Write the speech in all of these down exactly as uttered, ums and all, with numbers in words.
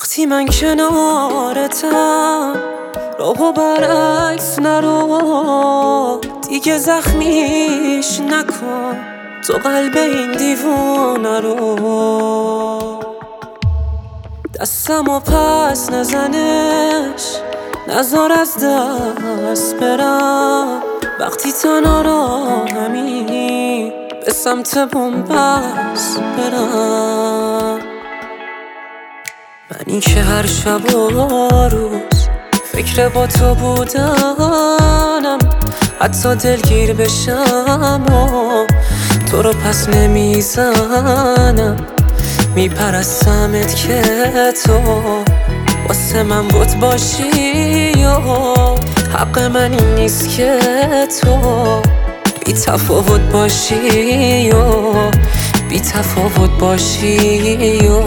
وقتی من کنارتم راهو برعکس نرو، دیگه زخمیش نکن تو قلب این دیوونه رو. دستمو پس نزنش، نزار از دست برم. وقتی تنها راهمی به سمت بنبست برم. منی که هر شب و روز فکر با تو بودنم، حتی دلگیر بشم و تو رو پس نمیزنم. میپرستمت که تو واسه من بود باشی و حق من این نیست که تو بی تفاوت باشی و بی تفاوت باشی و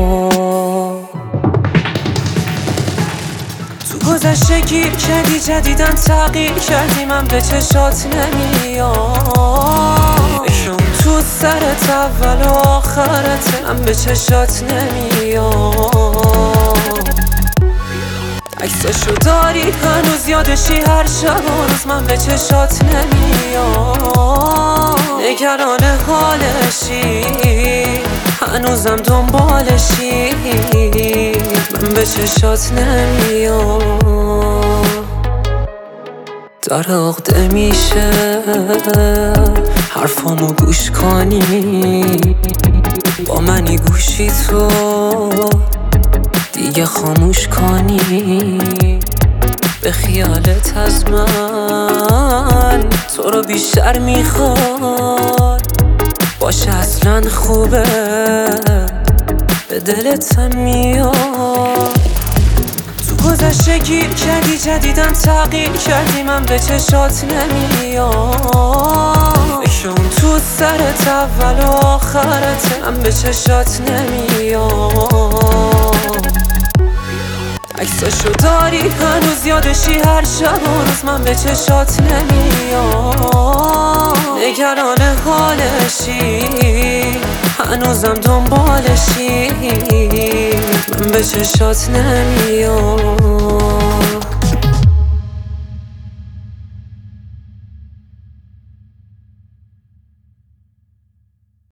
تو گذشته گیر کردی جدیدن تغییر کردی، من به چشات نمیام. نشون تو سرت اول و آخرت، من به چشات نمیام. عکساشو داری هنوز یادشی هر شب و روز، من به چشات نمیام. نگران حالشی هنوزم دنبالشی، من به چشات نمیام. داره عقده میشه حرفامو گوش کنی، با منی گوشی تو دیگه خاموش کنی. به خیالت از من تو رو بیشتر میخواد باشه، اصلا خوبه به دلت هم میاد. تو گذشته گیر کردی جدیدن تغییر کردی، من به چشات نمیام. نشون تو سرت اول و آخرت، من به چشات نمیام. عکساشو داری هنوز یادشی هر شب و روز، من به چشات نمیام. نگران حالشی هنوزم دنبالشی، من به چشات نمیام.